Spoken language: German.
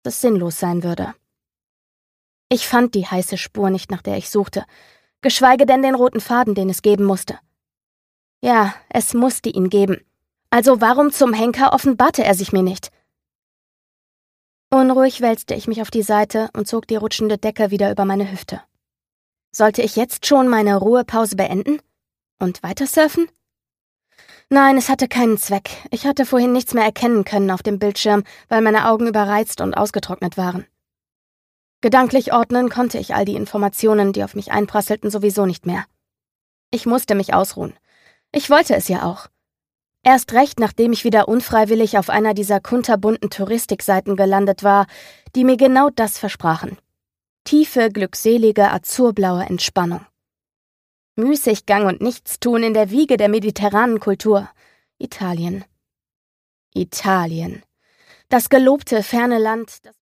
dass es sinnlos sein würde. Ich fand die heiße Spur nicht, nach der ich suchte, geschweige denn den roten Faden, den es geben musste. Ja, es musste ihn geben. Also warum zum Henker offenbarte er sich mir nicht? Unruhig wälzte ich mich auf die Seite und zog die rutschende Decke wieder über meine Hüfte. Sollte ich jetzt schon meine Ruhepause beenden? Und weiter surfen? Nein, es hatte keinen Zweck. Ich hatte vorhin nichts mehr erkennen können auf dem Bildschirm, weil meine Augen überreizt und ausgetrocknet waren. Gedanklich ordnen konnte ich all die Informationen, die auf mich einprasselten, sowieso nicht mehr. Ich musste mich ausruhen. Ich wollte es ja auch. Erst recht, nachdem ich wieder unfreiwillig auf einer dieser kunterbunten Touristikseiten gelandet war, die mir genau das versprachen. Tiefe, glückselige, azurblaue Entspannung. Müßiggang und Nichtstun in der Wiege der mediterranen Kultur. Italien. Italien. Das gelobte, ferne Land, das